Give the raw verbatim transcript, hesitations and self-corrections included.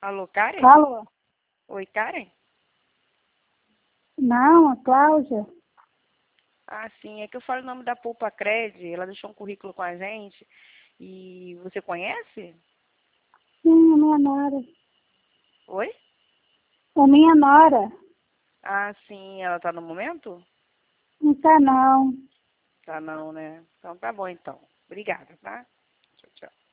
Alô, Karen? Alô? Oi, Karen? Não, a Cláudia. Ah, sim, é que eu falo o nome da Poupa Cred, ela deixou um currículo com a gente. E você conhece? Sim, a minha nora. Oi? A minha nora. Ah, sim, ela tá no momento? Não tá não. Tá não, né? Então tá bom então. Obrigada, tá? Tchau, tchau.